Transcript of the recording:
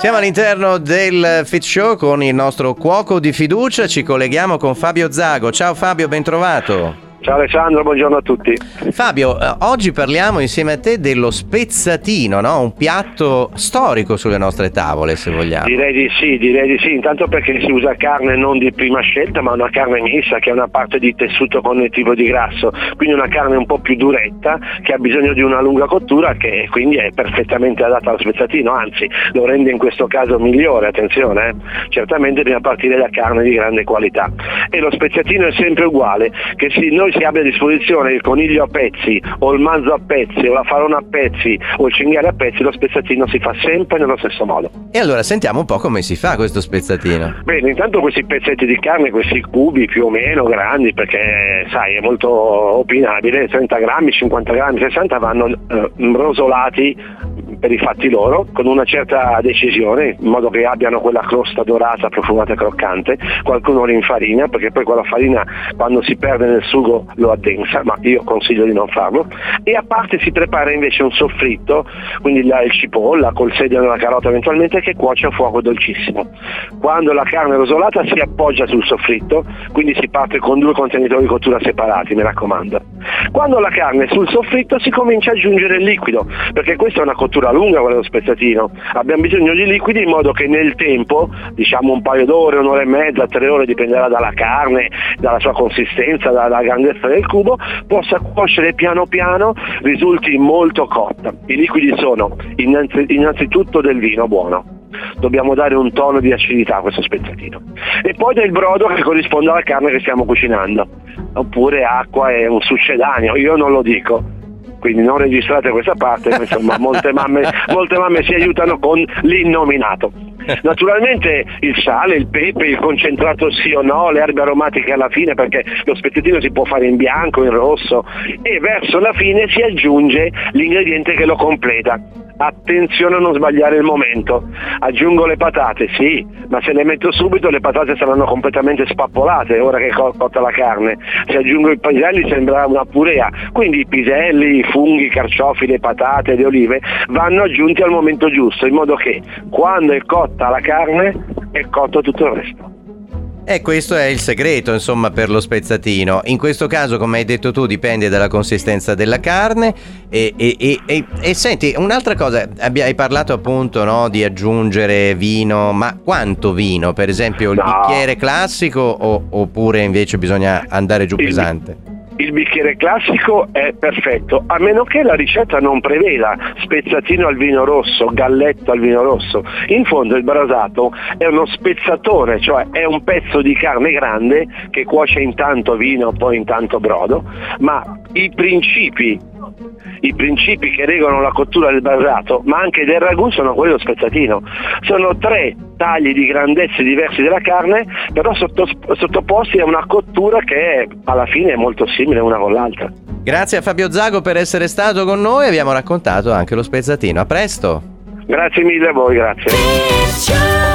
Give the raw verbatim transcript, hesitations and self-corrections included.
Siamo all'interno del Fit Show con il nostro cuoco di fiducia, ci colleghiamo con Fabio Zago. Ciao Fabio, ben trovato. Ciao Alessandro, buongiorno a tutti. Fabio, eh, oggi parliamo insieme a te dello spezzatino, no? Un piatto storico sulle nostre tavole, se vogliamo. Direi di sì, direi di sì, intanto perché si usa carne non di prima scelta, ma una carne mista che ha una parte di tessuto connettivo di grasso, quindi una carne un po' più duretta che ha bisogno di una lunga cottura, che quindi è perfettamente adatta allo spezzatino, anzi lo rende in questo caso migliore, attenzione, eh? Certamente bisogna partire da carne di grande qualità. E lo spezzatino è sempre uguale, che si, noi si abbia a disposizione il coniglio a pezzi o il manzo a pezzi o la farona a pezzi o il cinghiale a pezzi, lo spezzatino si fa sempre nello stesso modo. E allora sentiamo un po' come si fa questo spezzatino. Bene, intanto questi pezzetti di carne, questi cubi più o meno grandi, perché sai è molto opinabile, trenta grammi, cinquanta grammi, sessanta vanno eh, rosolati per i fatti loro, con una certa decisione, in modo che abbiano quella crosta dorata, profumata e croccante. Qualcuno li infarina, perché poi quella farina quando si perde nel sugo lo addensa, ma io consiglio di non farlo. E a parte si prepara invece un soffritto, quindi la, il cipolla col sedano e la carota eventualmente, che cuoce a fuoco dolcissimo. Quando la carne è rosolata si appoggia sul soffritto, quindi si parte con due contenitori di cottura separati, mi raccomando. Quando la carne è sul soffritto si comincia a aggiungere il liquido, perché questa è una cottura lunga, quella dello spezzatino. Abbiamo bisogno di liquidi in modo che nel tempo, diciamo un paio d'ore, un'ora e mezza, tre ore, dipenderà dalla carne, dalla sua consistenza, dalla grandezza del cubo, possa cuocere piano piano, risulti molto cotta. I liquidi sono innanzi, innanzitutto del vino buono. Dobbiamo dare un tono di acidità a questo spezzatino. E poi del brodo che corrisponde alla carne che stiamo cucinando. Oppure acqua e un succedaneo, io non lo dico. Quindi non registrate questa parte, ma insomma molte mamme, molte mamme si aiutano con l'innominato. Naturalmente il sale, il pepe, il concentrato sì o no, le erbe aromatiche alla fine, perché lo spezzatino si può fare in bianco, in rosso, e verso la fine si aggiunge l'ingrediente che lo completa. Attenzione a non sbagliare il momento. Aggiungo le patate, sì, ma se le metto subito le patate saranno completamente spappolate ora che è cotta la carne. Se aggiungo i piselli sembrerà una purea, quindi i piselli, i funghi, i carciofi, le patate, le olive vanno aggiunti al momento giusto, in modo che quando è cotta la carne è cotto tutto il resto. E questo è il segreto, insomma, per lo spezzatino. In questo caso, come hai detto tu, dipende dalla consistenza della carne. E, e, e, e, e senti, un'altra cosa, abbi- hai parlato appunto, no, di aggiungere vino, ma quanto vino? Per esempio il No. bicchiere classico o, oppure invece bisogna andare giù Il- pesante? Il bicchiere classico è perfetto, a meno che la ricetta non preveda spezzatino al vino rosso, galletto al vino rosso. In fondo il brasato è uno spezzatore, cioè è un pezzo di carne grande che cuoce intanto vino, poi intanto brodo, ma i principi I principi che regolano la cottura del brasato, ma anche del ragù, sono quelli dello spezzatino. Sono tre tagli di grandezze diversi della carne, però sotto, sottoposti a una cottura che è, alla fine è molto simile una con l'altra. Grazie a Fabio Zago per essere stato con noi, abbiamo raccontato anche lo spezzatino. A presto! Grazie mille a voi, grazie.